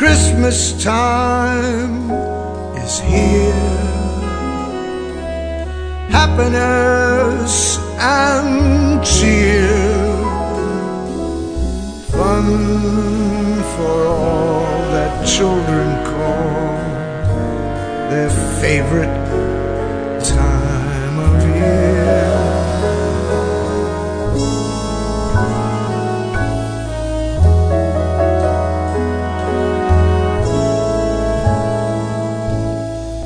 Christmas time is here. Happiness and cheer, fun for all that children call their favorite